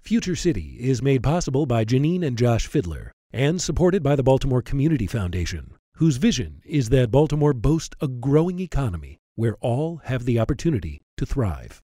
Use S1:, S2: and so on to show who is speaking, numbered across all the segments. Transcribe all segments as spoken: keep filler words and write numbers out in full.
S1: Future City is made possible by Janine and Josh Fidler and supported by the Baltimore Community Foundation, whose vision is that Baltimore boasts a growing economy where all have the opportunity to thrive.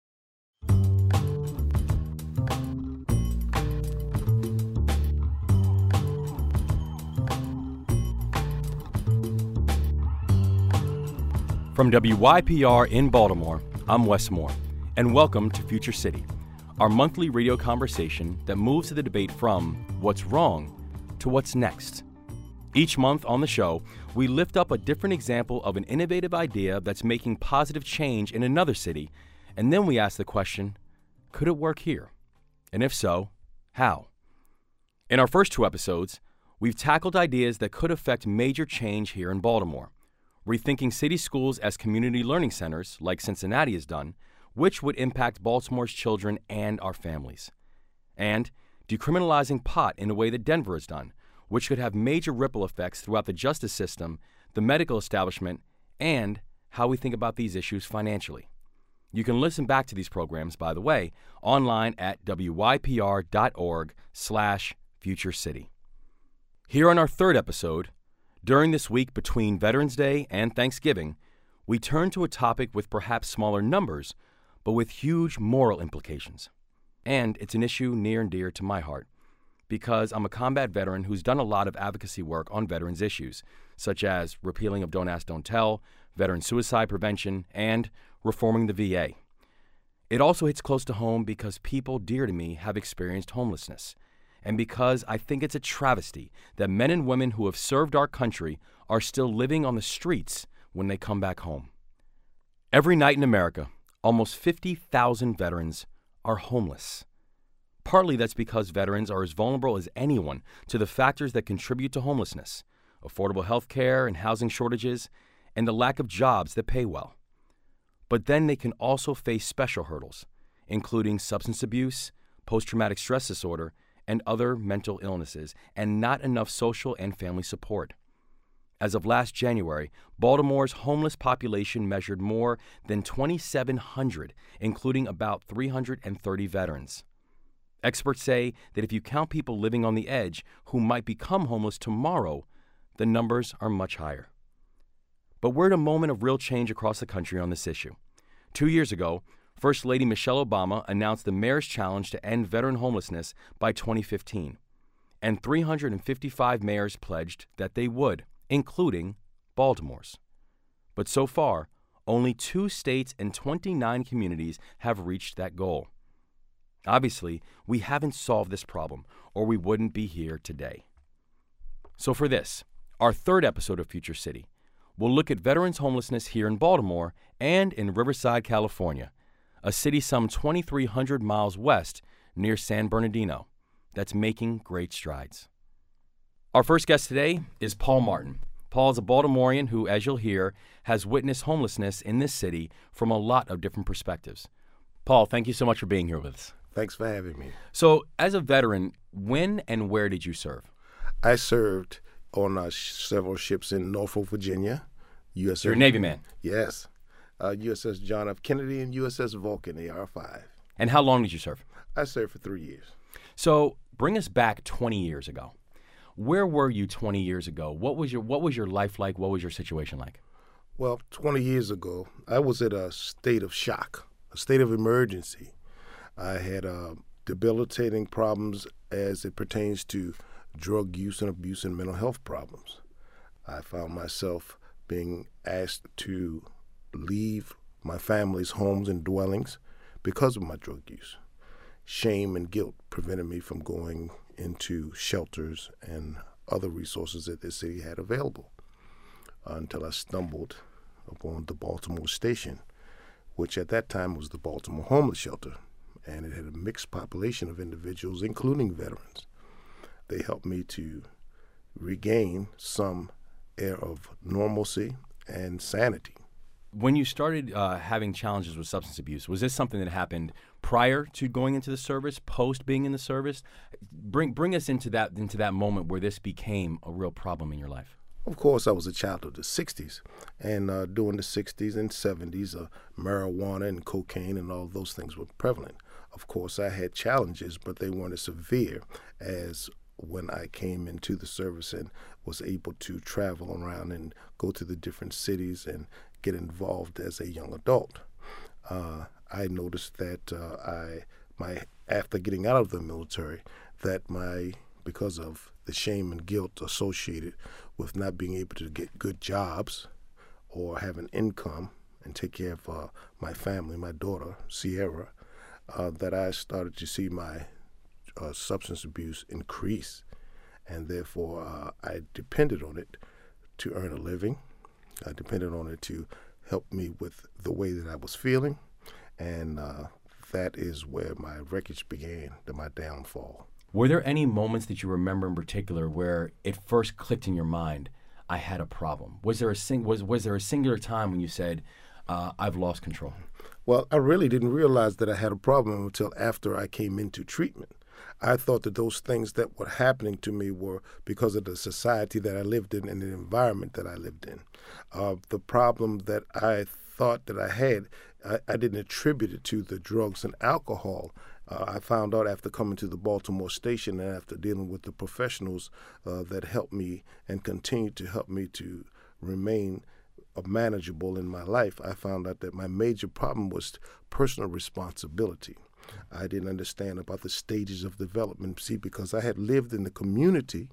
S2: From W Y P R in Baltimore, I'm Wes Moore, and welcome to Future City, our monthly radio conversation that moves the debate from what's wrong to what's next. Each month on the show, we lift up a different example of an innovative idea that's making positive change in another city, and then we ask the question, could it work here? And if so, how? In our first two episodes, we've tackled ideas that could affect major change here in Baltimore, rethinking city schools as community learning centers, like Cincinnati has done, which would impact Baltimore's children and our families, and decriminalizing pot in a way that Denver has done, which could have major ripple effects throughout the justice system, the medical establishment, and how we think about these issues financially. You can listen back to these programs, by the way, online at W Y P R dot org slash Future City. Here on our third episode, during this week between Veterans Day and Thanksgiving, we turn to a topic with perhaps smaller numbers, but with huge moral implications. And it's an issue near and dear to my heart, because I'm a combat veteran who's done a lot of advocacy work on veterans issues, such as repealing of Don't Ask, Don't Tell, veteran suicide prevention, and reforming the V A. It also hits close to home because people dear to me have experienced homelessness, and because I think it's a travesty that men and women who have served our country are still living on the streets when they come back home. Every night in America, almost fifty thousand veterans are homeless. Partly that's because veterans are as vulnerable as anyone to the factors that contribute to homelessness, affordable health care and housing shortages, and the lack of jobs that pay well. But then they can also face special hurdles, including substance abuse, post-traumatic stress disorder, and other mental illnesses, and not enough social and family support. As of last January, Baltimore's homeless population measured more than twenty-seven hundred, including about three hundred thirty veterans. Experts say that if you count people living on the edge who might become homeless tomorrow, the numbers are much higher. But we're at a moment of real change across the country on this issue. Two years ago, First Lady Michelle Obama announced the Mayor's Challenge to end veteran homelessness by twenty fifteen, and three hundred fifty-five mayors pledged that they would, including Baltimore's. But so far, only two states and twenty-nine communities have reached that goal. Obviously, we haven't solved this problem, or we wouldn't be here today. So for this, our third episode of Future City, we'll look at veterans' homelessness here in Baltimore and in Riverside, California, a city some twenty-three hundred miles west near San Bernardino that's making great strides. Our first guest today is Paul Martin. Paul is a Baltimorean who, as you'll hear, has witnessed homelessness in this city from a lot of different perspectives. Paul, thank you so much for being here with us.
S3: Thanks for having me.
S2: So, as a veteran, when and where did you serve?
S3: I served on uh, sh- several ships in Norfolk, Virginia. U S S
S2: You're a Navy man?
S3: Yes. Uh, U S S John F. Kennedy and U S S Vulcan, A R five.
S2: And how long did you serve?
S3: I served for three years.
S2: So, bring us back twenty years ago. Where were you twenty years ago? What was your What was your life like? What was your situation like?
S3: Well, twenty years ago, I was at a state of shock, a state of emergency. I had uh, debilitating problems as it pertains to drug use and abuse and mental health problems. I found myself being asked to leave my family's homes and dwellings because of my drug use. Shame and guilt prevented me from going into shelters and other resources that the city had available uh, until I stumbled upon the Baltimore Station, which at that time was the Baltimore Homeless Shelter, and it had a mixed population of individuals, including veterans. They helped me to regain some air of normalcy and sanity.
S2: When you started uh, having challenges with substance abuse, was this something that happened prior to going into the service, post being in the service? Bring bring us into that into that moment where this became a real problem in your life.
S3: Of course, I was a child of the sixties, and uh, during the sixties and seventies, uh, marijuana and cocaine and all of those things were prevalent. Of course, I had challenges, but they weren't as severe as when I came into the service and was able to travel around and go to the different cities and get involved as a young adult. Uh, I noticed that uh, I, my after getting out of the military, that my because of the shame and guilt associated with not being able to get good jobs or have an income and take care of uh, my family, my daughter, Sierra, uh, that I started to see my uh, substance abuse increase. And therefore, uh, I depended on it to earn a living. I depended on it to help me with the way that I was feeling. And uh, that is where my wreckage began, to my downfall.
S2: Were there any moments that you remember in particular where it first clicked in your mind, I had a problem? Was there a sing- was was there a singular time when you said, uh, I've lost control?
S3: Well, I really didn't realize that I had a problem until after I came into treatment. I thought that those things that were happening to me were because of the society that I lived in and the environment that I lived in. Uh, the problem that I thought that I had, I, I didn't attribute it to the drugs and alcohol. Uh, I found out after coming to the Baltimore station and after dealing with the professionals uh, that helped me and continue to help me to remain manageable in my life, I found out that my major problem was personal responsibility. I didn't understand about the stages of development. See, because I had lived in the community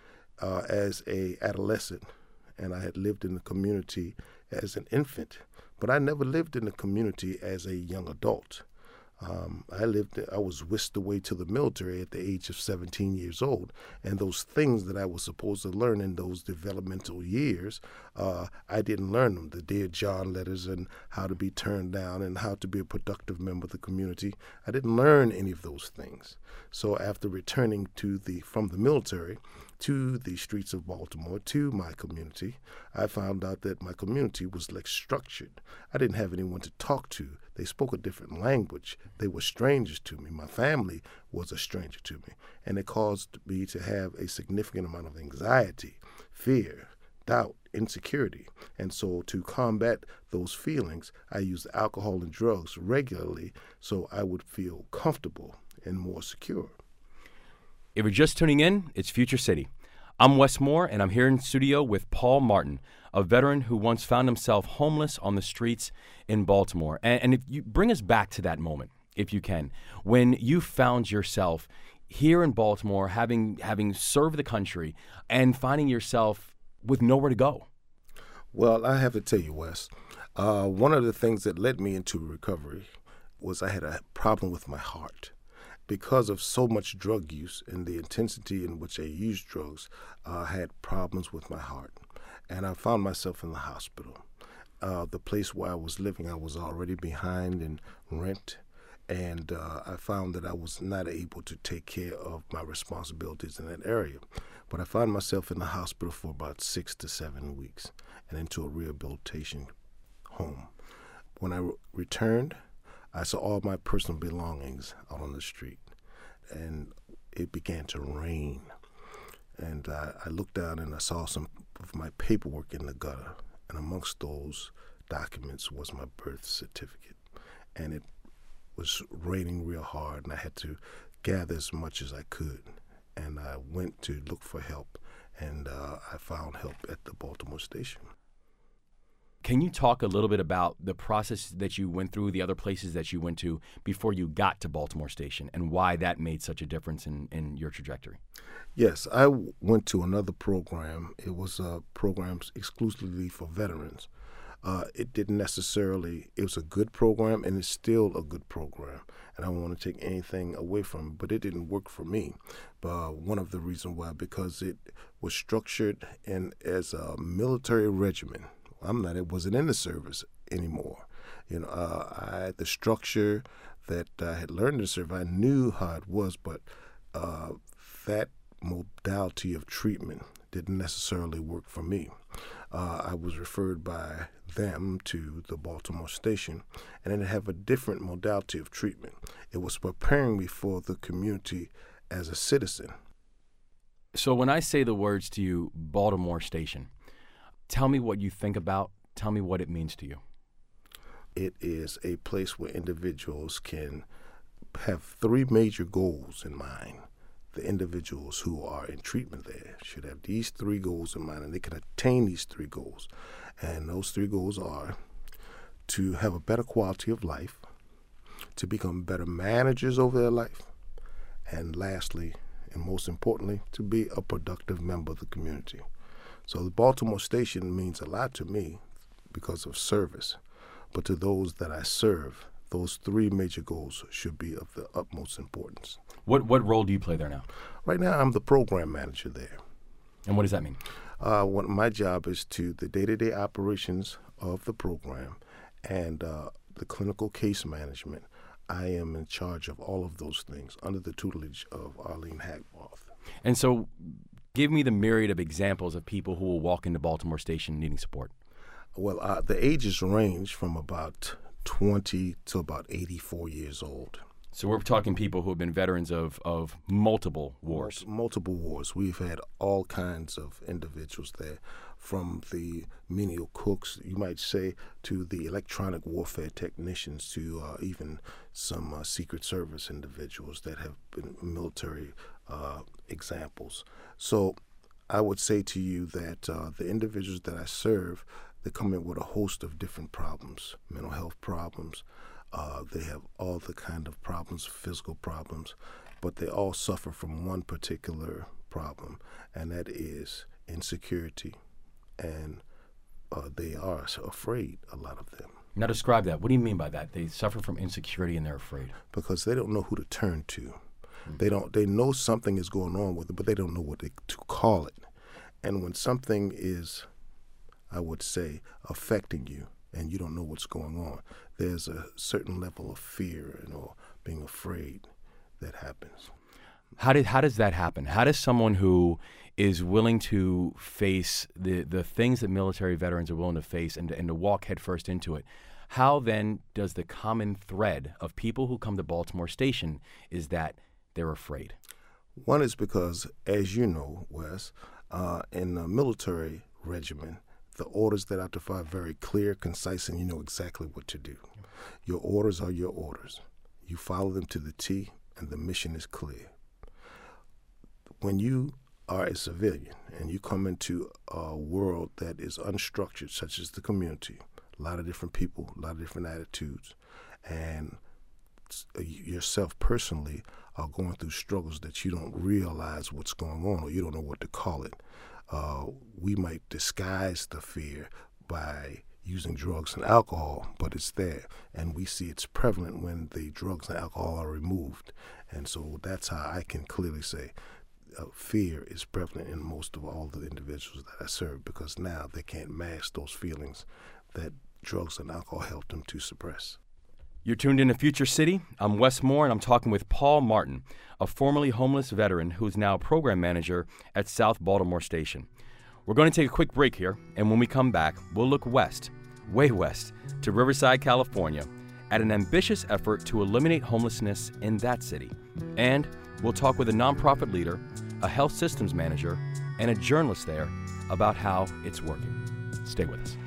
S3: uh, as a adolescent, and I had lived in the community as an infant, but I never lived in the community as a young adult. Um, I lived. I was whisked away to the military at the age of seventeen years old, and those things that I was supposed to learn in those developmental years, uh, I didn't learn them. The Dear John letters and how to be turned down and how to be a productive member of the community. I didn't learn any of those things. So after returning to the from the military to the streets of Baltimore, to my community, I found out that my community was less structured. I didn't have anyone to talk to. They spoke a different language. They were strangers to me. My family was a stranger to me. And it caused me to have a significant amount of anxiety, fear, doubt, insecurity. And so to combat those feelings, I used alcohol and drugs regularly so I would feel comfortable and more secure.
S2: If you're just tuning in, it's Future City. I'm Wes Moore, and I'm here in studio with Paul Martin, a veteran who once found himself homeless on the streets in Baltimore. And, and if you bring us back to that moment, if you can, when you found yourself here in Baltimore, having having served the country, and finding yourself with nowhere to go.
S3: Well, I have to tell you, Wes, uh, one of the things that led me into recovery was I had a problem with my heart. Because of so much drug use and the intensity in which I used drugs, uh, I had problems with my heart. And I found myself in the hospital. Uh, the place where I was living, I was already behind in rent, and uh, I found that I was not able to take care of my responsibilities in that area. But I found myself in the hospital for about six to seven weeks and into a rehabilitation home. When I re- returned, I saw all my personal belongings out on the street, and it began to rain. And I, I looked down and I saw some of my paperwork in the gutter, and amongst those documents was my birth certificate. And it was raining real hard, and I had to gather as much as I could. And I went to look for help, and uh, I found help at the Baltimore station.
S2: Can you talk a little bit about the process that you went through, the other places that you went to before you got to Baltimore Station, and why that made such a difference in, in your trajectory?
S3: Yes, I w- went to another program. It was a program exclusively for veterans. Uh, it didn't necessarily, it was a good program, and it's still a good program, and I don't want to take anything away from it, but it didn't work for me. Uh, one of the reasons why, because it was structured in as a military regimen. I'm not, it wasn't in the service anymore. You know, uh, I, the structure that I had learned to serve, I knew how it was, but uh, that modality of treatment didn't necessarily work for me. Uh, I was referred by them to the Baltimore station, and it had a different modality of treatment. It was preparing me for the community as a citizen.
S2: So when I say the words to you, Baltimore Station, tell me what you think about, tell me what it means to you.
S3: It is a place where individuals can have three major goals in mind. The individuals who are in treatment there should have these three goals in mind, and they can attain these three goals. And those three goals are to have a better quality of life, to become better managers over their life, and lastly, and most importantly, to be a productive member of the community. So the Baltimore station means a lot to me because of service, but to those that I serve, those three major goals should be of the utmost importance.
S2: What what role do you play there now?
S3: Right now, I'm the program manager there.
S2: And what does that mean?
S3: Uh, what my job is to the day-to-day operations of the program and uh, the clinical case management. I am in charge of all of those things under the tutelage of Arlene Hagbarth.
S2: And so give me the myriad of examples of people who will walk into Baltimore Station needing support.
S3: Well, uh, the ages range from about twenty to about eighty-four years old.
S2: So we're talking people who have been veterans of, of multiple wars.
S3: Multiple wars. We've had all kinds of individuals there, from the menial cooks, you might say, to the electronic warfare technicians, to uh, even some uh, Secret Service individuals that have been military uh, examples. So I would say to you that uh, the individuals that I serve, they come in with a host of different problems, mental health problems. Uh, they have all the kind of problems, physical problems, but they all suffer from one particular problem, and that is insecurity. And uh, they are afraid, a lot of them.
S2: Now describe that. What do you mean by that? They suffer from insecurity and they're afraid?
S3: Because they don't know who to turn to. Mm-hmm. They don't. They know something is going on with it, but they don't know what they, to call it. And when something is, I would say, affecting you, and you don't know what's going on, there's a certain level of fear and or being afraid that happens.
S2: How did how does that happen? How does someone who is willing to face the, the things that military veterans are willing to face and to, and to walk headfirst into it, how then does the common thread of people who come to Baltimore Station is that they're afraid?
S3: One is because, as you know, Wes, uh, in the military regimen, the orders that are to fire are very clear, concise, and you know exactly what to do. Your orders are your orders. You follow them to the T, and the mission is clear. When you are a civilian and you come into a world that is unstructured, such as the community, a lot of different people, a lot of different attitudes, and yourself personally are going through struggles that you don't realize what's going on, or you don't know what to call it. Uh, we might disguise the fear by using drugs and alcohol, but it's there, and we see it's prevalent when the drugs and alcohol are removed. And so that's how I can clearly say uh, fear is prevalent in most of all the individuals that I serve, because now they can't mask those feelings that drugs and alcohol help them to suppress.
S2: You're tuned in to Future City. I'm Wes Moore, and I'm talking with Paul Martin, a formerly homeless veteran who's now program manager at South Baltimore Station. We're going to take a quick break here, and when we come back, we'll look west, way west, to Riverside, California, at an ambitious effort to eliminate homelessness in that city. And we'll talk with a nonprofit leader, a health systems manager, and a journalist there about how it's working. Stay with us.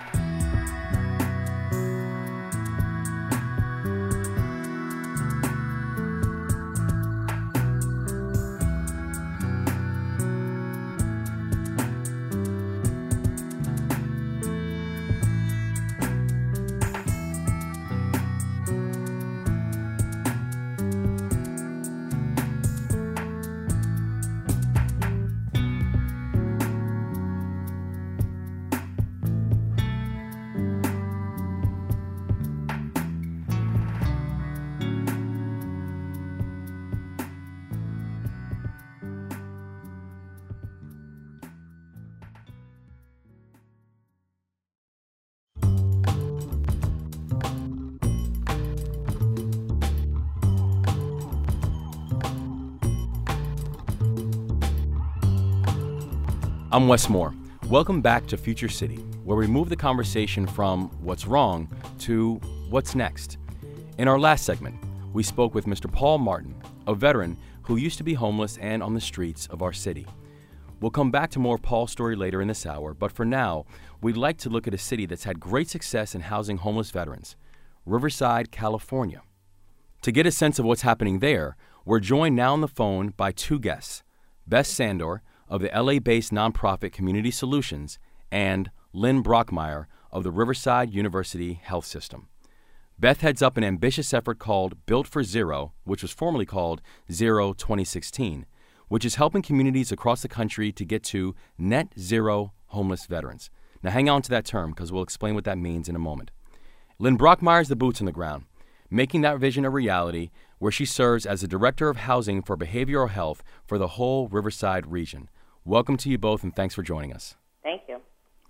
S2: I'm Wes Moore. Welcome back to Future City, where we move the conversation from what's wrong to what's next. In our last segment, we spoke with Mister Paul Martin, a veteran who used to be homeless and on the streets of our city. We'll come back to more of Paul's story later in this hour, but for now, we'd like to look at a city that's had great success in housing homeless veterans, Riverside, California. To get a sense of what's happening there, we're joined now on the phone by two guests, Beth Sandor of the L A-based nonprofit Community Solutions and Lynn Brockmeyer of the Riverside University Health System. Beth heads up an ambitious effort called Built for Zero, which was formerly called Zero twenty sixteen, which is helping communities across the country to get to net zero homeless veterans. Now hang on to that term because we'll explain what that means in a moment. Lynn Brockmeyer is the boots on the ground, making that vision a reality, where she serves as the Director of Housing for Behavioral Health for the whole Riverside region. Welcome to you both, and thanks for joining us.
S4: Thank you.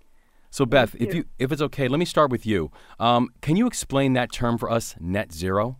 S2: So, Beth, if you if it's okay, let me start with you. Um, can you explain that term for us, net zero?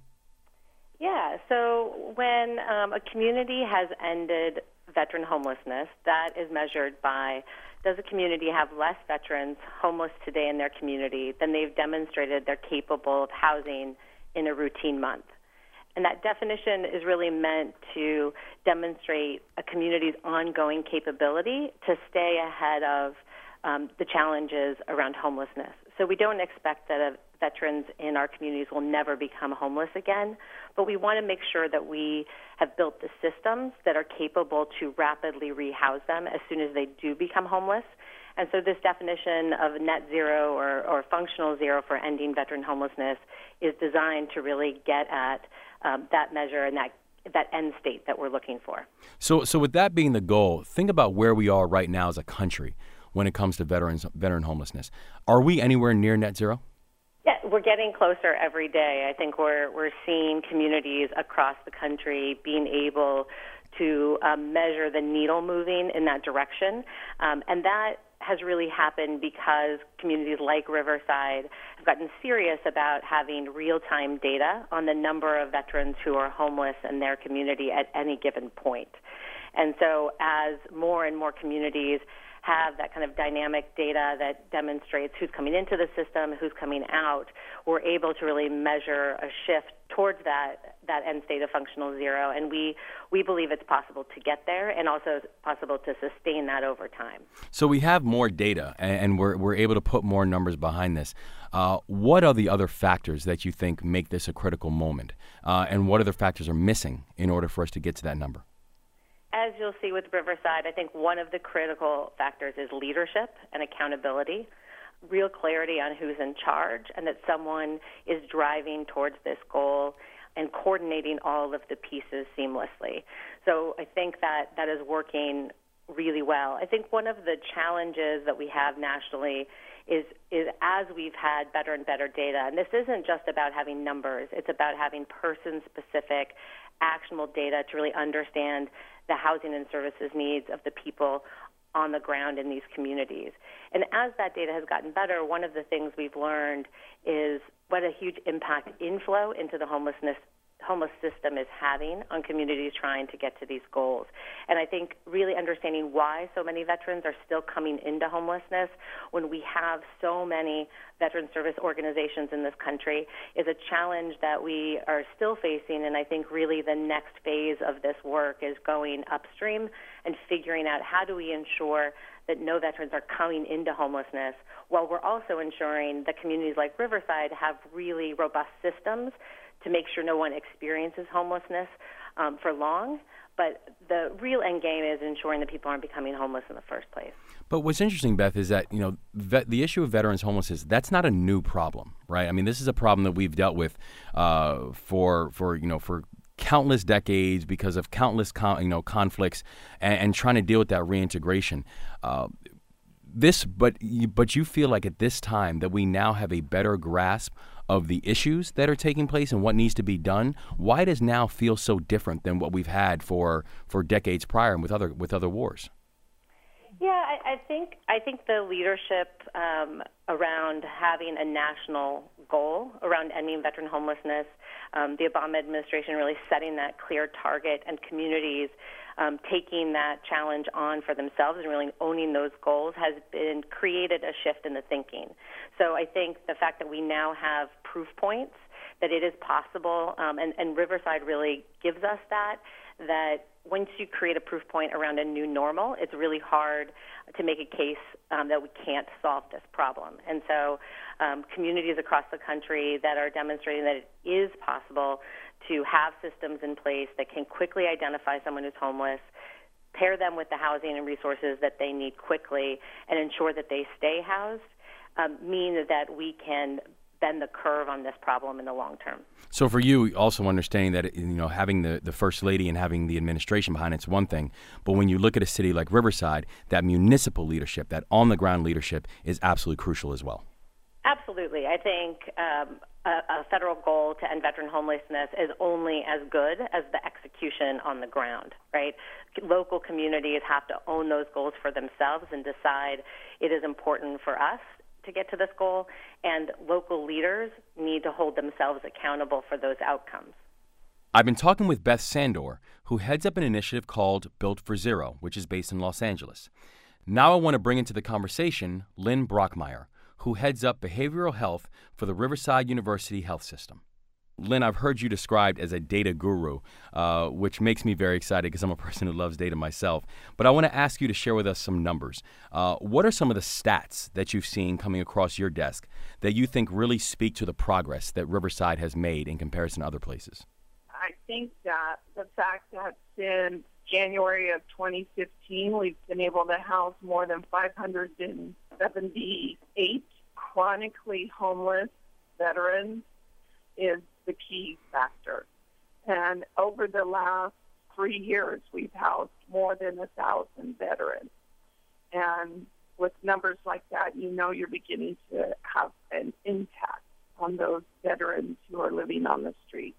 S4: Yeah, so when um, a community has ended veteran homelessness, that is measured by, does a community have less veterans homeless today in their community than they've demonstrated they're capable of housing in a routine month? And that definition is really meant to demonstrate a community's ongoing capability to stay ahead of um, the challenges around homelessness. So we don't expect that uh, veterans in our communities will never become homeless again, but we want to make sure that we have built the systems that are capable to rapidly rehouse them as soon as they do become homeless. And so this definition of net zero or, or functional zero for ending veteran homelessness is designed to really get at um, that measure and that that end state that we're looking for.
S2: So, so with that being the goal, think about where we are right now as a country when it comes to veterans, veteran homelessness. Are we anywhere near net zero?
S4: Yeah, we're getting closer every day. I think we're we're seeing communities across the country being able to um, measure the needle moving in that direction, um, and that has really happened because communities like Riverside have gotten serious about having real-time data on the number of veterans who are homeless in their community at any given point. And so as more and more communities have that kind of dynamic data that demonstrates who's coming into the system, who's coming out, we're able to really measure a shift towards that that end state of functional zero. And we, we believe it's possible to get there and also possible to sustain that over time.
S2: So we have more data and we're, we're able to put more numbers behind this. Uh, what are the other factors that you think make this a critical moment? Uh, and what other factors are missing in order for us to get to that number?
S4: As you'll see with Riverside, I think one of the critical factors is leadership and accountability, real clarity on who's in charge, and that someone is driving towards this goal and coordinating all of the pieces seamlessly. So I think that that is working really well. I think one of the challenges that we have nationally is is as we've had better and better data, and this isn't just about having numbers, it's about having person-specific, actionable data to really understand the housing and services needs of the people on the ground in these communities. And as that data has gotten better, one of the things we've learned is what a huge impact inflow into the homelessness homeless system is having on communities trying to get to these goals. And I think really understanding why so many veterans are still coming into homelessness when we have so many veteran service organizations in this country is a challenge that we are still facing. And I think really the next phase of this work is going upstream and figuring out how do we ensure that no veterans are coming into homelessness, while we're also ensuring that communities like Riverside have really robust systems to make sure no one experiences homelessness um, for long. But the real end game is ensuring that people aren't becoming homeless in the first place.
S2: But what's interesting, Beth, is that, you know, vet, the issue of veterans homelessness, that's not a new problem, right? I mean, this is a problem that we've dealt with uh, for, for, you know, for countless decades because of countless, con- you know, conflicts and, and trying to deal with that reintegration. Uh, this, but you, but you feel like at this time that we now have a better grasp of the issues that are taking place and what needs to be done. Why does now feel so different than what we've had for, for decades prior and with other with other wars?
S4: Yeah, I, I think I think the leadership um, around having a national goal around ending veteran homelessness, um, the Obama administration really setting that clear target, and communities um, taking that challenge on for themselves and really owning those goals has been created a shift in the thinking. So I think the fact that we now have proof points that it is possible, um, and, and Riverside really gives us that, that once you create a proof point around a new normal, it's really hard to make a case um, that we can't solve this problem. And so um, communities across the country that are demonstrating that it is possible to have systems in place that can quickly identify someone who's homeless, pair them with the housing and resources that they need quickly, and ensure that they stay housed, um, mean that we can bend the curve on this problem in the long term.
S2: So for you, also understanding that, you know, having the, the First Lady and having the administration behind it's one thing, but when you look at a city like Riverside, that municipal leadership, that on-the-ground leadership is absolutely crucial as well.
S4: Absolutely. I think um, a, a federal goal to end veteran homelessness is only as good as the execution on the ground, right? Local communities have to own those goals for themselves and decide it is important for us to get to this goal, and local leaders need to hold themselves accountable for those outcomes.
S2: I've been talking with Beth Sandor, who heads up an initiative called Built for Zero, which is based in Los Angeles. Now I want to bring into the conversation Lynn Brockmeyer, who heads up behavioral health for the Riverside University Health System. Lynn, I've heard you described as a data guru, uh, which makes me very excited because I'm a person who loves data myself. But I want to ask you to share with us some numbers. Uh, what are some of the stats that you've seen coming across your desk that you think really speak to the progress that Riverside has made in comparison to other places?
S5: I think that the fact that since January of twenty fifteen, we've been able to house more than five hundred seventy-eight chronically homeless veterans is the key factor. And over the last three years, we've housed more than a thousand veterans. And with numbers like that, you know you're beginning to have an impact on those veterans who are living on the street.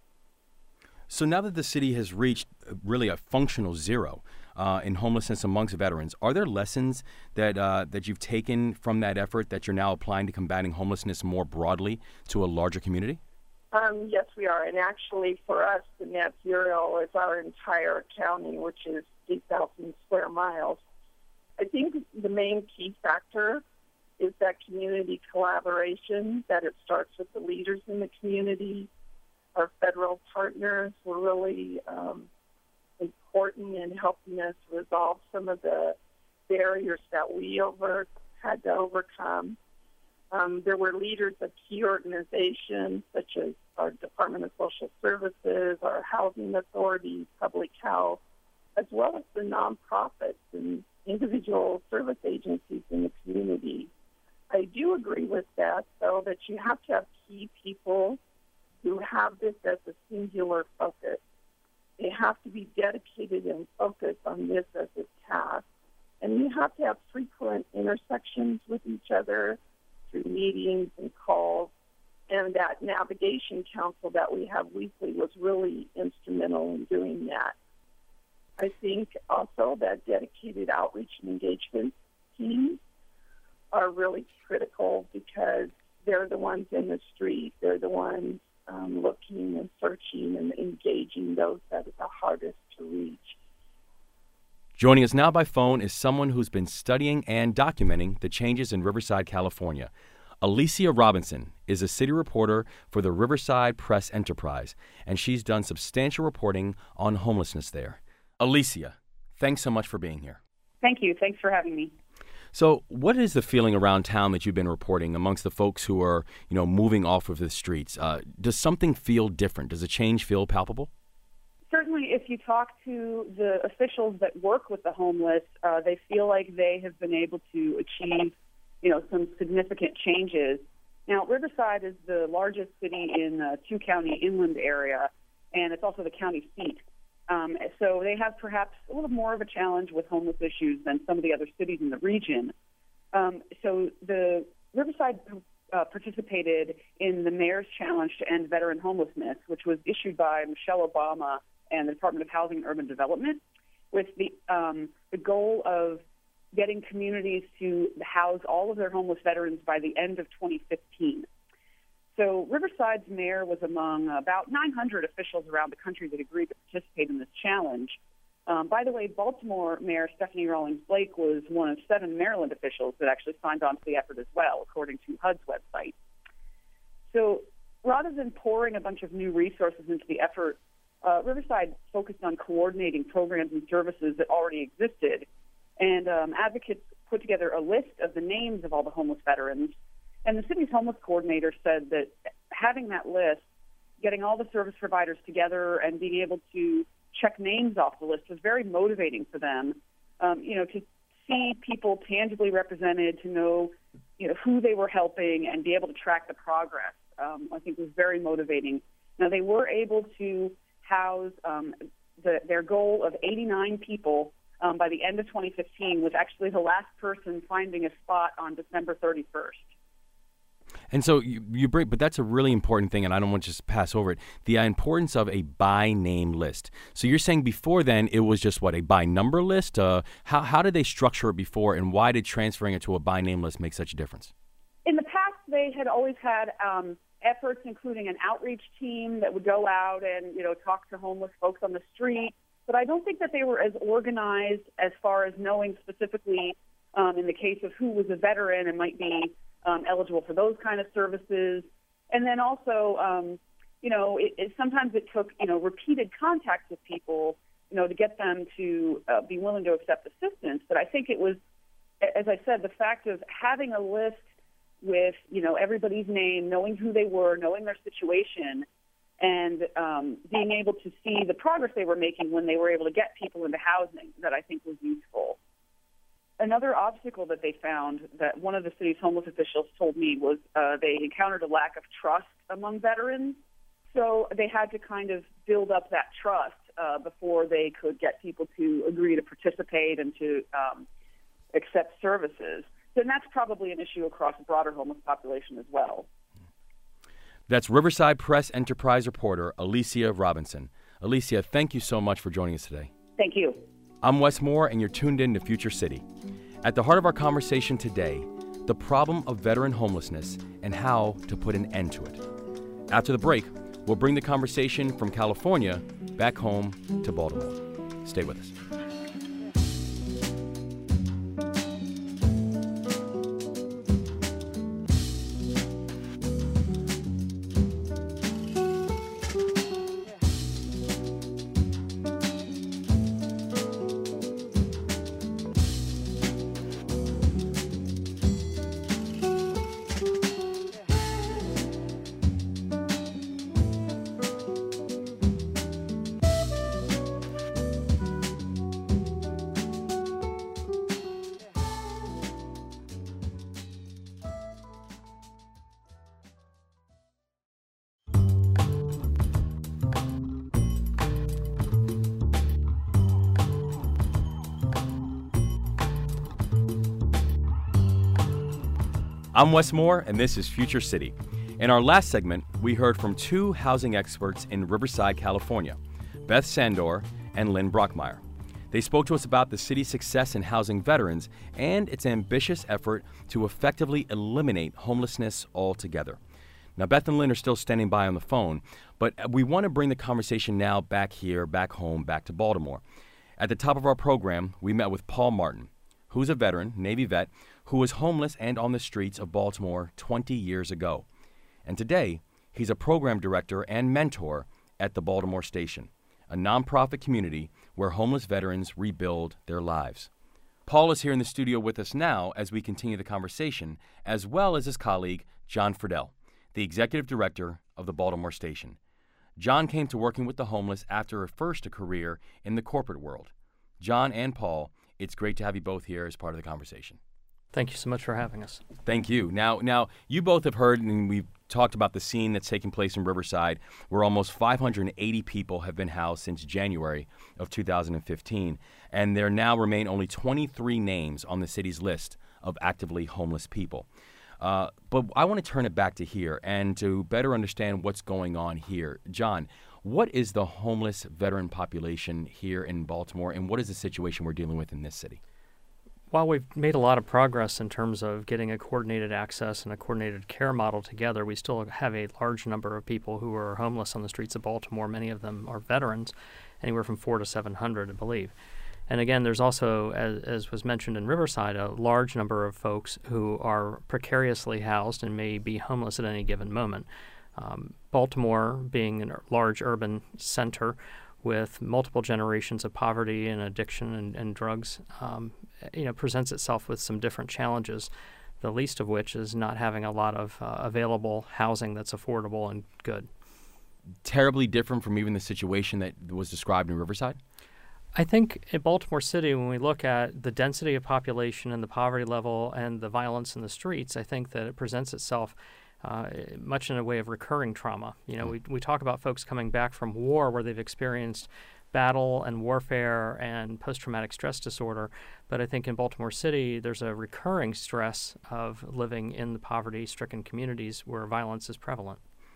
S2: So now that the city has reached really a functional zero uh, in homelessness amongst veterans, are there lessons that uh, that you've taken from that effort that you're now applying to combating homelessness more broadly to a larger community?
S5: Um, yes, we are. And actually, for us, the net zero is our entire county, which is eight thousand square miles. I think the main key factor is that community collaboration, that it starts with the leaders in the community. Our federal partners were really um, important in helping us resolve some of the barriers that we over had to overcome. Um, there were leaders of key organizations such as our Department of Social Services, our housing authorities, public health, as well as the nonprofits and individual service agencies in the community. I do agree with that, though, that you have to have key people who have this as a singular focus. They have to be dedicated and focused on this as a task. And you have to have frequent intersections with each other through meetings and calls. And that navigation council that we have weekly was really instrumental in doing that. I think also that dedicated outreach and engagement teams are really critical because they're the ones in the street. They're the ones um, looking and searching and engaging those that are the hardest to reach.
S2: Joining us now by phone is someone who's been studying and documenting the changes in Riverside, California. Alicia Robinson is a city reporter for the Riverside Press Enterprise, and she's done substantial reporting on homelessness there. Alicia, thanks so much for being here.
S6: Thank you. Thanks for having me.
S2: So what is the feeling around town that you've been reporting amongst the folks who are, you know, moving off of the streets? Uh, does something feel different? Does a change feel palpable?
S6: Certainly, if you talk to the officials that work with the homeless, uh, they feel like they have been able to achieve, you know, some significant changes. Now, Riverside is the largest city in the two-county inland area, and it's also the county seat. Um, so they have perhaps a little more of a challenge with homeless issues than some of the other cities in the region. Um, so the Riverside uh, participated in the Mayor's Challenge to End Veteran Homelessness, which was issued by Michelle Obama and the Department of Housing and Urban Development, with the um, the goal of getting communities to house all of their homeless veterans by the end of twenty fifteen. So Riverside's mayor was among about nine hundred officials around the country that agreed to participate in this challenge. Um, by the way, Baltimore Mayor Stephanie Rawlings Blake was one of seven Maryland officials that actually signed on to the effort as well, according to H U D's website. So rather than pouring a bunch of new resources into the effort, uh, Riverside focused on coordinating programs and services that already existed. And um, advocates put together a list of the names of all the homeless veterans. And the city's homeless coordinator said that having that list, getting all the service providers together and being able to check names off the list was very motivating for them. Um, you know, to see people tangibly represented, to know, you know, who they were helping and be able to track the progress, um, I think was very motivating. Now, they were able to house um, the, their goal of eighty-nine people um, by the end of twenty fifteen, was actually the last person finding a spot on December thirty-first.
S2: And so you, you bring, but that's a really important thing, and I don't want to just pass over it. The importance of a by name list. So you're saying before then it was just what, a by number list? Uh, how how did they structure it before, and why did transferring it to a by name list make such a difference?
S6: In the past, they had always had um, efforts, including an outreach team that would go out and you know talk to homeless folks on the street. But I don't think that they were as organized as far as knowing specifically, um, in the case of who was a veteran and might be Um, eligible for those kind of services. And then also, um, you know, it, it, sometimes it took, you know, repeated contacts with people, you know, to get them to uh, be willing to accept assistance. But I think it was, as I said, the fact of having a list with, you know, everybody's name, knowing who they were, knowing their situation, and um, being able to see the progress they were making when they were able to get people into housing that I think was useful. Another obstacle that they found that one of the city's homeless officials told me was uh, they encountered a lack of trust among veterans. So they had to kind of build up that trust uh, before they could get people to agree to participate and to um, accept services. And that's probably an issue across the broader homeless population as well.
S2: That's Riverside Press Enterprise reporter Alicia Robinson. Alicia, thank you so much for joining us today.
S6: Thank you.
S2: I'm Wes Moore, and you're tuned in to Future City. At the heart of our conversation today, the problem of veteran homelessness and how to put an end to it. After the break, we'll bring the conversation from California back home to Baltimore. Stay with us. I'm Wes Moore, and this is Future City. In our last segment, we heard from two housing experts in Riverside, California, Beth Sandor and Lynn Brockmeyer. They spoke to us about the city's success in housing veterans and its ambitious effort to effectively eliminate homelessness altogether. Now, Beth and Lynn are still standing by on the phone, but we want to bring the conversation now back here, back home, back to Baltimore. At the top of our program, we met with Paul Martin, who's a veteran, Navy vet, who was homeless and on the streets of Baltimore twenty years ago. And today, he's a program director and mentor at the Baltimore Station, a nonprofit community where homeless veterans rebuild their lives. Paul is here in the studio with us now as we continue the conversation, as well as his colleague, John Friedel, the executive director of the Baltimore Station. John came to working with the homeless after first a career in the corporate world. John and Paul, it's great to have you both here as part of the conversation.
S7: Thank you so much for having us.
S2: Thank you. Now, now you both have heard, and we've talked about the scene that's taking place in Riverside, where almost five hundred eighty people have been housed since January of two thousand fifteen, and there now remain only twenty-three names on the city's list of actively homeless people. Uh, but I want to turn it back to here and to better understand what's going on here. John, what is the homeless veteran population here in Baltimore, and what is the situation we're dealing with in this city?
S7: While we've made a lot of progress in terms of getting a coordinated access and a coordinated care model together, we still have a large number of people who are homeless on the streets of Baltimore. Many of them are veterans, anywhere from four to seven hundred, I believe. And again, there's also, as, as was mentioned in Riverside, a large number of folks who are precariously housed and may be homeless at any given moment. Um, Baltimore, being a large urban center with multiple generations of poverty and addiction and, and drugs, um, you know, presents itself with some different challenges, the least of which is not having a lot of uh, available housing that's affordable and good.
S2: Terribly different from even the situation that was described in Riverside?
S7: I think in Baltimore City, when we look at the density of population and the poverty level and the violence in the streets, I think that it presents itself uh, much in a way of recurring trauma. You know, mm. we we talk about folks coming back from war where they've experienced battle and warfare and post-traumatic stress disorder, but I think in Baltimore City, there's a recurring stress of living in the poverty-stricken communities where violence is prevalent.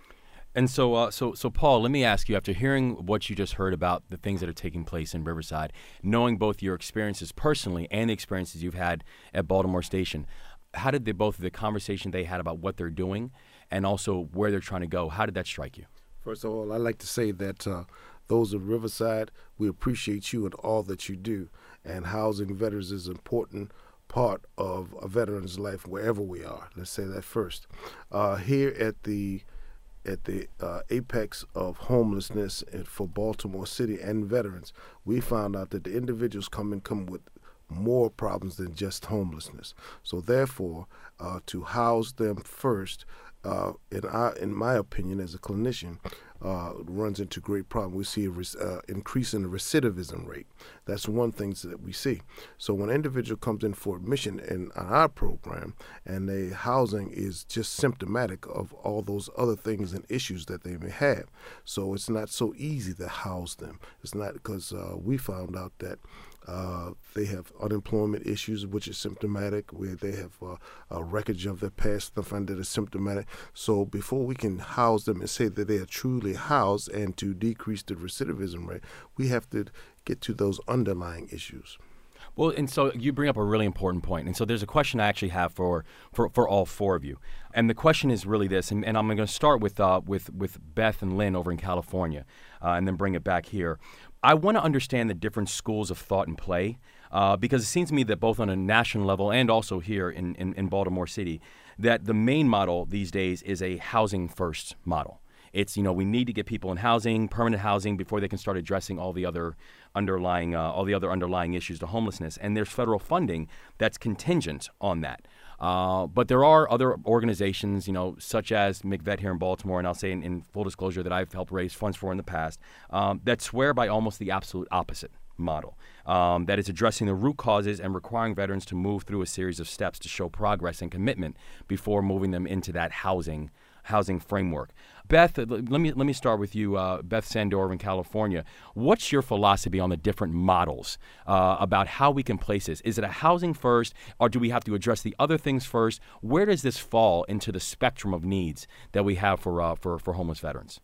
S2: And so, uh, so, so, Paul, let me ask you, after hearing what you just heard about the things that are taking place in Riverside, knowing both your experiences personally and the experiences you've had at Baltimore Station, how did they both, the conversation they had about what they're doing and also where they're trying to go, how did that strike you?
S3: First of all, I'd like to say that uh, those of Riverside, we appreciate you and all that you do. And housing veterans is an important part of a veteran's life wherever we are. Let's say that first. Uh, here at the at the uh, apex of homelessness and for Baltimore City and veterans, we found out that the individuals come and come with more problems than just homelessness. So therefore, uh, to house them first, uh, in, our, in my opinion, as a clinician, uh, runs into great problem. We see an uh, increase in the recidivism rate. That's one thing that we see. So when an individual comes in for admission in on our program, and the housing is just symptomatic of all those other things and issues that they may have. So it's not so easy to house them. It's not because uh, we found out that Uh, they have unemployment issues, which is symptomatic, where they have uh, a wreckage of their past, stuff that is symptomatic. So before we can house them and say that they are truly housed and to decrease the recidivism rate, we have to get to those underlying issues.
S2: Well, and so you bring up a really important point. And so there's a question I actually have for, for, for all four of you. And the question is really this, and, and I'm going to start with, uh, with, with Beth and Lynn over in California, uh, and then bring it back here. I want to understand the different schools of thought and play, uh, because it seems to me that both on a national level and also here in, in, in Baltimore City, that the main model these days is a housing first model. It's, you know, we need to get people in housing, permanent housing, before they can start addressing all the other underlying, uh, all the other underlying issues to homelessness. And there's federal funding that's contingent on that. Uh, but there are other organizations, you know, such as McVet here in Baltimore, and I'll say in, in full disclosure that I've helped raise funds for in the past, um, that swear by almost the absolute opposite model, um, that is addressing the root causes and requiring veterans to move through a series of steps to show progress and commitment before moving them into that housing housing framework. Beth, let me let me start with you, uh, Beth Sandor in California. What's your philosophy on the different models uh, about how we can place this? Is it a housing first, or do we have to address the other things first? Where does this fall into the spectrum of needs that we have for uh, for, for homeless veterans?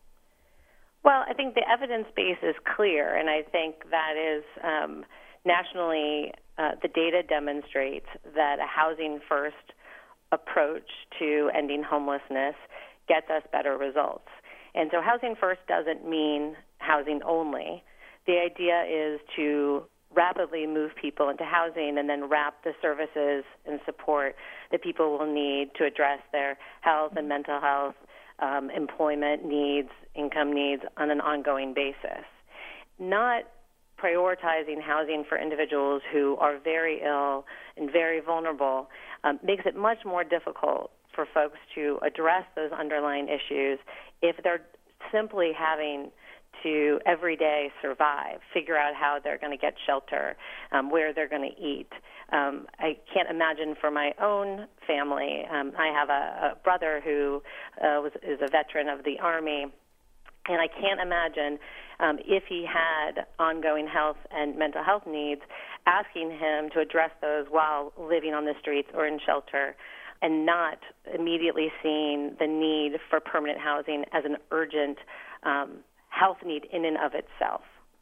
S4: Well, I think the evidence base is clear, and I think that is um, nationally uh, the data demonstrates that a housing first approach to ending homelessness gets us better results. And so housing first doesn't mean housing only. The idea is to rapidly move people into housing and then wrap the services and support that people will need to address their health and mental health, um, employment needs, income needs on an ongoing basis. Not prioritizing housing for individuals who are very ill and very vulnerable um, makes it much more difficult for folks to address those underlying issues if they're simply having to every day survive, figure out how they're going to get shelter, um, where they're going to eat. Um, I can't imagine for my own family. Um, I have a, a brother who uh, was, is a veteran of the Army, and I can't imagine um, if he had ongoing health and mental health needs, asking him to address those while living on the streets or in shelter, and not immediately seeing the need for permanent housing as an urgent um, health need in and of itself.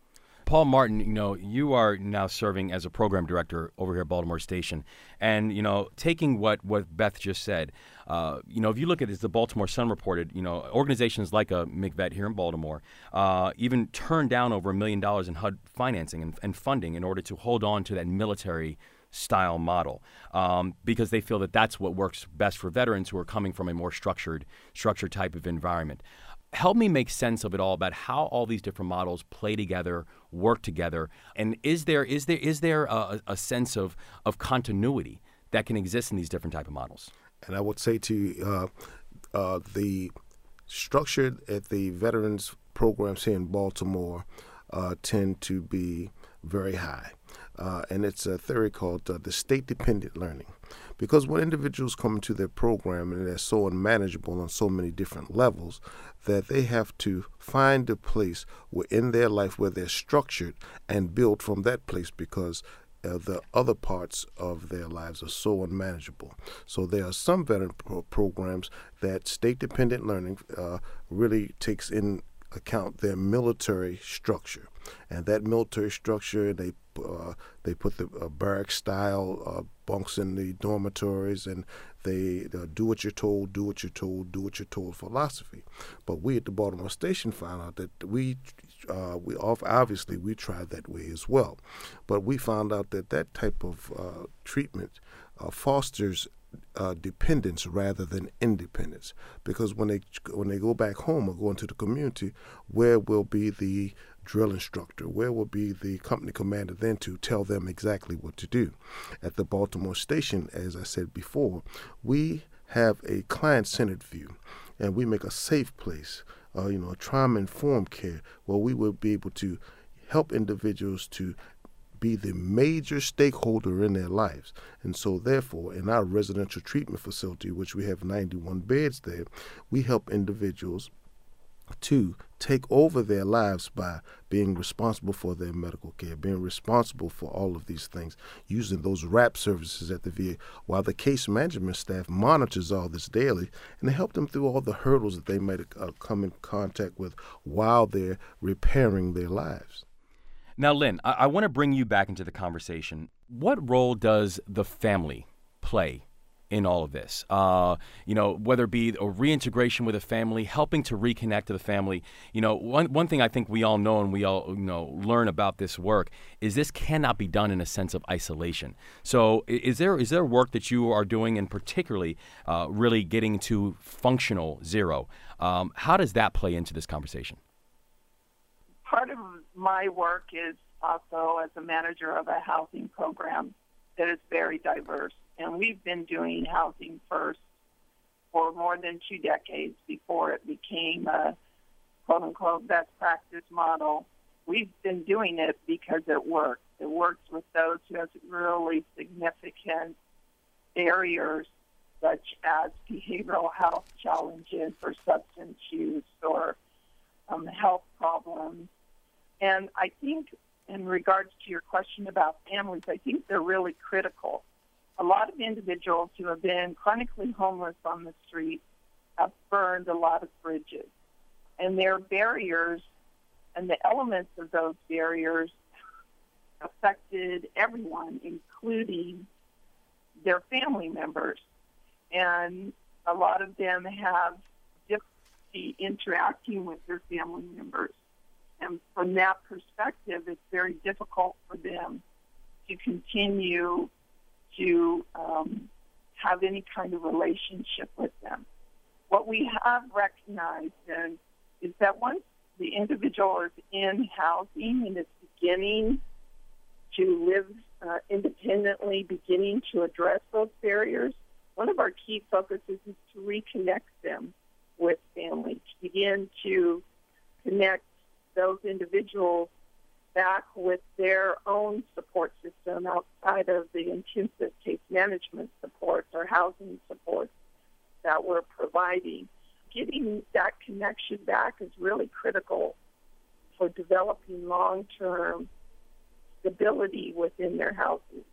S2: Paul Martin, you know, you are now serving as a program director over here at Baltimore Station. And, you know, taking what, what Beth just said, uh, you know, if you look at it, as the Baltimore Sun reported, you know, organizations like a McVet here in Baltimore uh, even turned down over a million dollars in H U D financing and, and funding in order to hold on to that military style model um, because they feel that that's what works best for veterans who are coming from a more structured, structured type of environment. Help me make sense of it all about how all these different models play together, work together, and is there is there is there a, a sense of of continuity that can exist in these different type of models?
S3: And I would say to you, uh, uh, the structure at the veterans programs here in Baltimore uh, tend to be very high. Uh, and it's a theory called uh, the state-dependent learning. Because when individuals come into their program and they're so unmanageable on so many different levels that they have to find a place within their life where they're structured and build from that place because uh, the other parts of their lives are so unmanageable. So there are some veteran pro- programs that state-dependent learning uh, really takes in account their military structure. And that military structure, they uh, they put the uh, barrack-style uh, bunks in the dormitories, and they uh, do what you're told, do what you're told, do what you're told philosophy. But we at the Baltimore Station found out that we, uh, we obviously we tried that way as well. But we found out that that type of uh, treatment uh, fosters Uh, dependence rather than independence, because when they when they go back home or go into the community, where will be the drill instructor? Where will be the company commander then to tell them exactly what to do? At the Baltimore Station, as I said before, we have a client-centered view, and we make a safe place, uh, you know, trauma-informed care, where we will be able to help individuals to be the major stakeholder in their lives. And so therefore, in our residential treatment facility, which we have ninety-one beds there, we help individuals to take over their lives by being responsible for their medical care, being responsible for all of these things, using those W R A P services at the V A, while the case management staff monitors all this daily, and they help them through all the hurdles that they might uh, come in contact with while they're repairing their lives.
S2: Now, Lynn, I, I want to bring you back into the conversation. What role does the family play in all of this? Uh, you know, whether it be a reintegration with a family, helping to reconnect to the family. You know, one one thing I think we all know and we all you know learn about this work is this cannot be done in a sense of isolation. So, is there is there work that you are doing, and particularly uh, really getting to functional zero? Um, how does that play into this conversation?
S5: Part of my work is also as a manager of a housing program that is very diverse. And we've been doing Housing First for more than two decades before it became a quote-unquote best practice model. We've been doing it because it works. It works with those who have really significant barriers, such as behavioral health challenges or substance use or um, health problems. And I think in regards to your question about families, I think they're really critical. A lot of individuals who have been chronically homeless on the street have burned a lot of bridges. And their barriers and the elements of those barriers affected everyone, including their family members. And a lot of them have difficulty interacting with their family members. And from that perspective, it's very difficult for them to continue to um, have any kind of relationship with them. What we have recognized then is that once the individual is in housing and is beginning to live uh, independently, beginning to address those barriers, one of our key focuses is to reconnect them with family, to begin to connect those individuals back with their own support system outside of the intensive case management supports or housing supports that we're providing. Getting that connection back is really critical for developing long-term stability within their houses.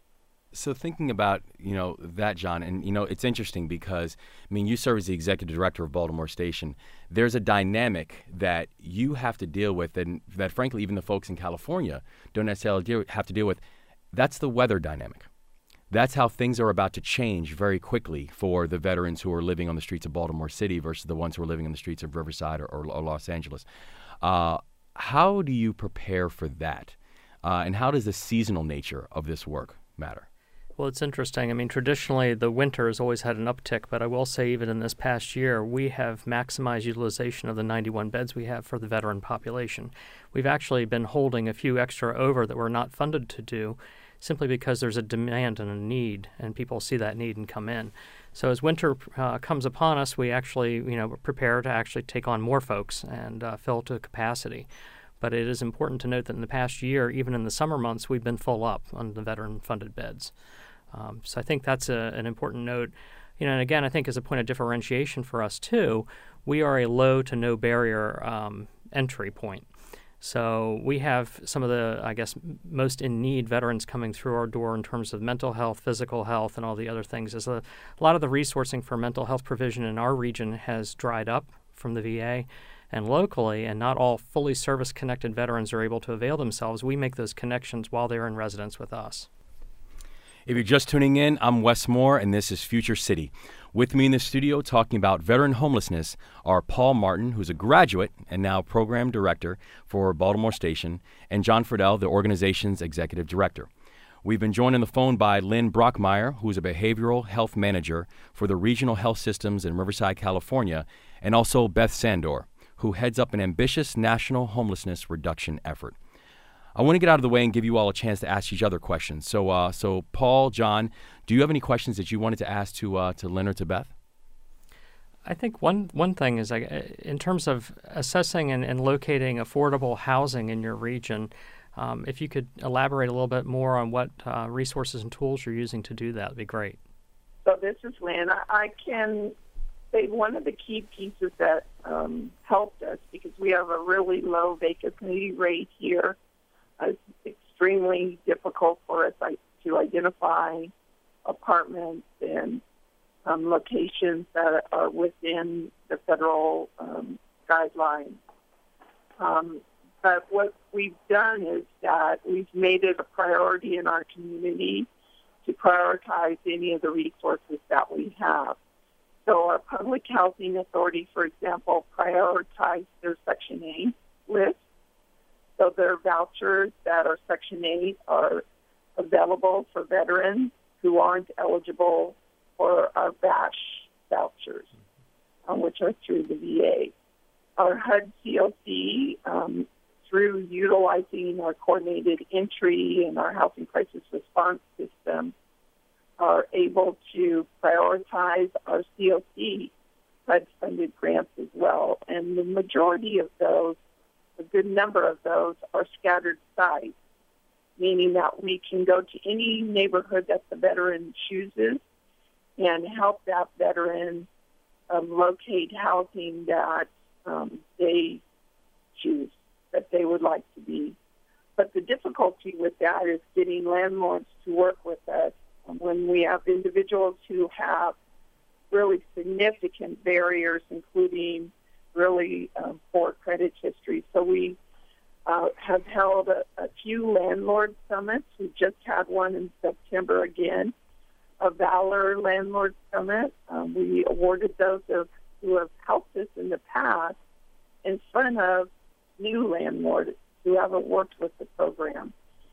S2: So thinking about, you know, that, John, and, you know, it's interesting because, I mean, you serve as the executive director of Baltimore Station. There's a dynamic that you have to deal with and that, frankly, even the folks in California don't necessarily deal, have to deal with. That's the weather dynamic. That's how things are about to change very quickly for the veterans who are living on the streets of Baltimore City versus the ones who are living on the streets of Riverside or, or, or Los Angeles. Uh, how do you prepare for that? Uh, and how does the seasonal nature of this work matter?
S7: Well, it's interesting. I mean, traditionally, the winter has always had an uptick, but I will say even in this past year, we have maximized utilization of the ninety-one beds we have for the veteran population. We've actually been holding a few extra over that we're not funded to do simply because there's a demand and a need, and people see that need and come in. So as winter uh, comes upon us, we actually, you know, prepare to actually take on more folks and uh, fill to capacity. But it is important to note that in the past year, even in the summer months, we've been full up on the veteran-funded beds. Um, so I think that's a, an important note. You know, and again, I think as a point of differentiation for us too, we are a low to no barrier um, entry point. So we have some of the, I guess, most in need veterans coming through our door in terms of mental health, physical health, and all the other things. As a, a lot of the resourcing for mental health provision in our region has dried up from the V A and locally, and not all fully service-connected veterans are able to avail themselves. We make those connections while they're in residence with us.
S2: If you're just tuning in, I'm Wes Moore, and this is Future City. With me in the studio talking about veteran homelessness are Paul Martin, who's a graduate and now program director for Baltimore Station, and John Friedel, the organization's executive director. We've been joined on the phone by Lynn Brockmeyer, who's a behavioral health manager for the regional health systems in Riverside, California, and also Beth Sandor, who heads up an ambitious national homelessness reduction effort. I want to get out of the way and give you all a chance to ask each other questions. So, uh, so Paul, John, do you have any questions that you wanted to ask to uh, to Lynn or to Beth?
S7: I think one one thing is, like, in terms of assessing and, and locating affordable housing in your region, um, if you could elaborate a little bit more on what uh, resources and tools you're using to do that, that'd be great.
S5: So this is Lynn. I, I can say one of the key pieces that um, helped us, because we have a really low vacancy rate here. Uh, it's extremely difficult for us like, to identify apartments and um, locations that are within the federal um, guidelines. Um, but what we've done is that we've made it a priority in our community to prioritize any of the resources that we have. So our public housing authority, for example, prioritized their Section A list. So their vouchers that are Section eight are available for veterans who aren't eligible for our V A S H vouchers, um, which are through the V A. Our H U D C O C, um, through utilizing our coordinated entry and our housing crisis response system, are able to prioritize our C O C H U D-funded grants as well. And the majority of those, a good number of those, are scattered sites, meaning that we can go to any neighborhood that the veteran chooses and help that veteran um, locate housing that um, they choose, that they would like to be. But the difficulty with that is getting landlords to work with us when we have individuals who have really significant barriers, including really um, poor credit history. So we uh, have held a, a few landlord summits. We just had one in September again, a Valor Landlord Summit. Um, we awarded those of, who have helped us in the past in front of new landlords who haven't worked with the program.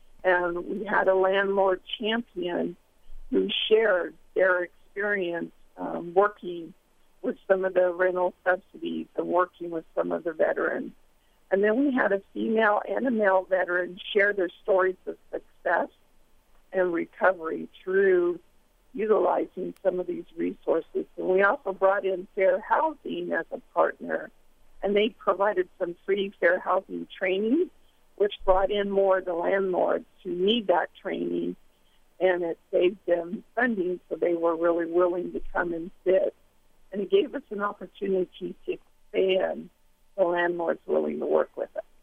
S5: And we had a landlord champion who shared their experience um, working with some of the rental subsidies and working with some of the veterans. And then we had a female and a male veteran share their stories of success and recovery through utilizing some of these resources. And we also brought in Fair Housing as a partner, and they provided some free fair housing training, which brought in more of the landlords who need that training, and it saved them funding, so they were really willing to come and sit. And it gave us an opportunity to expand the landlords willing to work with us.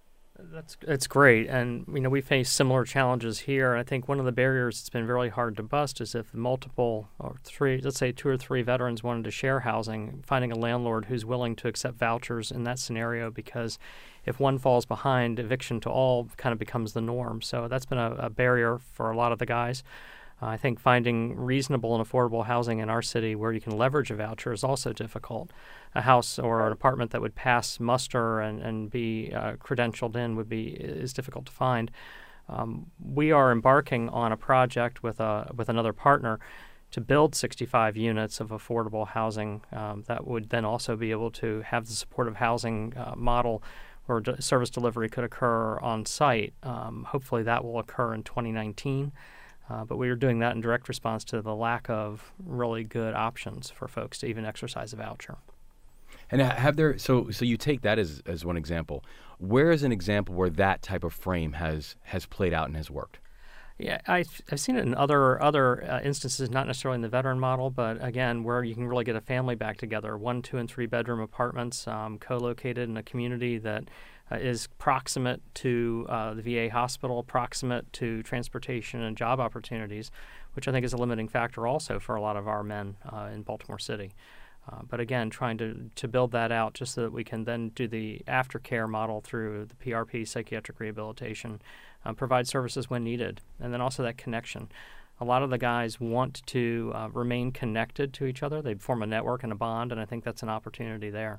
S7: That's it's great, and you know we face similar challenges here. I think one of the barriers that's been really hard to bust is if multiple or three, let's say two or three veterans wanted to share housing, finding a landlord who's willing to accept vouchers in that scenario, because if one falls behind, eviction to all kind of becomes the norm. So that's been a, a barrier for a lot of the guys. Uh, I think finding reasonable and affordable housing in our city where you can leverage a voucher is also difficult. A house or an apartment that would pass muster and, and be uh, credentialed in would be is difficult to find. Um, we are embarking on a project with a with another partner to build sixty-five units of affordable housing um, that would then also be able to have the supportive housing uh, model where d- service delivery could occur on site. Um, hopefully that will occur in twenty nineteen. Uh, but we are doing that in direct response to the lack of really good options for folks to even exercise a voucher.
S2: And have there, so so you take that as as one example. Where is an example where that type of frame has has played out and has worked?
S7: Yeah, I've, I've seen it in other other uh, instances, not necessarily in the veteran model, but again, where you can really get a family back together, one, two, and three bedroom apartments um, co-located in a community that uh, is proximate to uh, the V A hospital, proximate to transportation and job opportunities, which I think is a limiting factor also for a lot of our men uh, in Baltimore City. Uh, but again, trying to, to build that out just so that we can then do the aftercare model through the P R P, psychiatric rehabilitation, uh, provide services when needed, and then also that connection. A lot of the guys want to uh, remain connected to each other. They form a network and a bond, and I think that's an opportunity there.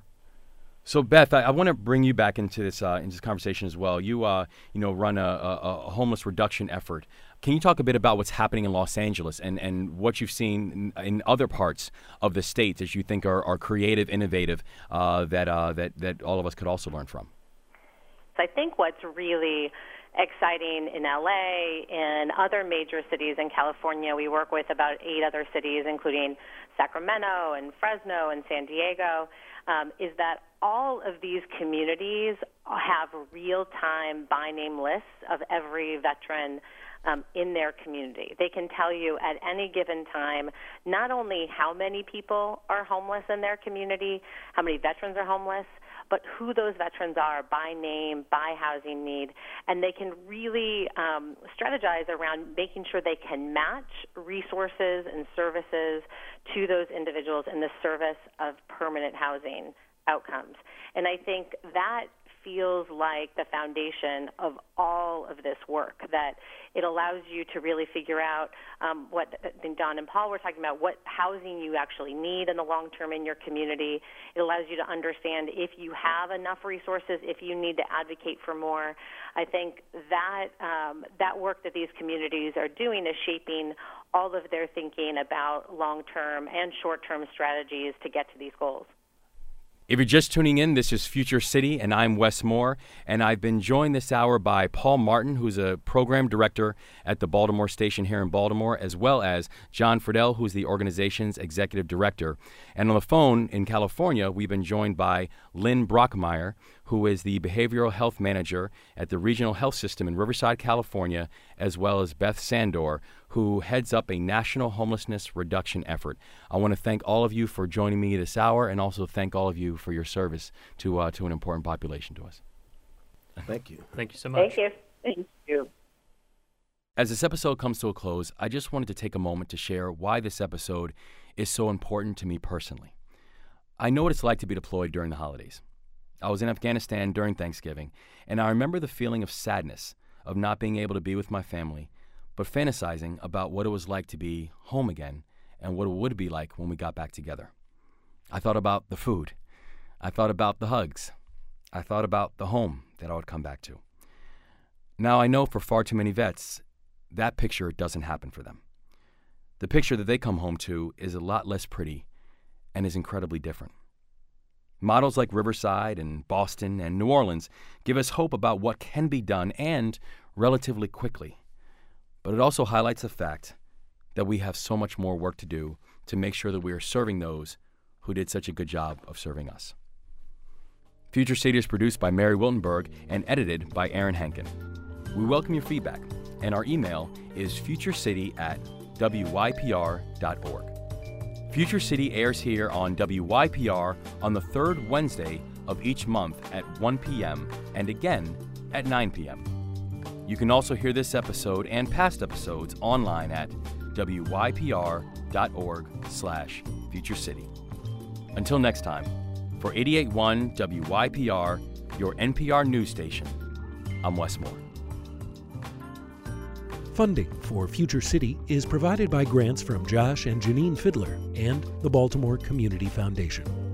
S2: So Beth, I, I want to bring you back into this uh, into this conversation as well. You uh, you know run a, a, a homeless reduction effort. Can you talk a bit about what's happening in Los Angeles and, and what you've seen in, in other parts of the state that you think are, are creative, innovative, uh, that uh, that that all of us could also learn from?
S4: So I think what's really exciting in L A and other major cities in California, we work with about eight other cities, including Sacramento and Fresno and San Diego, um, is that all of these communities have real-time by-name lists of every veteran um, in their community. They can tell you at any given time not only how many people are homeless in their community, how many veterans are homeless, but who those veterans are by name, by housing need, and they can really um, strategize around making sure they can match resources and services to those individuals in the service of permanent housing outcomes. And I think that feels like the foundation of all of this work, that it allows you to really figure out um, what Don and Paul were talking about, what housing you actually need in the long term in your community. It allows you to understand if you have enough resources, if you need to advocate for more. I think that um, that work that these communities are doing is shaping all of their thinking about long-term and short-term strategies to get to these goals.
S2: If you're just tuning in, this is Future City, and I'm Wes Moore, and I've been joined this hour by Paul Martin, who's a program director at the Baltimore Station here in Baltimore, as well as John Friedel, who's the organization's executive director. And on the phone in California, we've been joined by Lynn Brockmeyer, who is the behavioral health manager at the Regional Health System in Riverside, California, as well as Beth Sandor, who heads up a national homelessness reduction effort. I want to thank all of you for joining me this hour, and also thank all of you for your service to uh, to an important population to us.
S3: Thank you.
S7: Thank you so much.
S4: Thank you.
S5: Thank you.
S2: As this episode comes to a close, I just wanted to take a moment to share why this episode is so important to me personally. I know what it's like to be deployed during the holidays. I was in Afghanistan during Thanksgiving, and I remember the feeling of sadness of not being able to be with my family, but fantasizing about what it was like to be home again and what it would be like when we got back together. I thought about the food. I thought about the hugs. I thought about the home that I would come back to. Now, I know for far too many vets, that picture doesn't happen for them. The picture that they come home to is a lot less pretty and is incredibly different. Models like Riverside and Boston and New Orleans give us hope about what can be done, and relatively quickly. But it also highlights the fact that we have so much more work to do to make sure that we are serving those who did such a good job of serving us. Future City is produced by Mary Wiltenberg and edited by Aaron Henkin. We welcome your feedback, and our email is futurecity at w y p r dot org. Future City airs here on W Y P R on the third Wednesday of each month at one p.m. and again at nine p.m. You can also hear this episode and past episodes online at w y p r dot org slash future city. Until next time, for eighty-eight point one W Y P R, your N P R news station, I'm Wes Moore.
S1: Funding for Future City is provided by grants from Josh and Janine Fiddler and the Baltimore Community Foundation.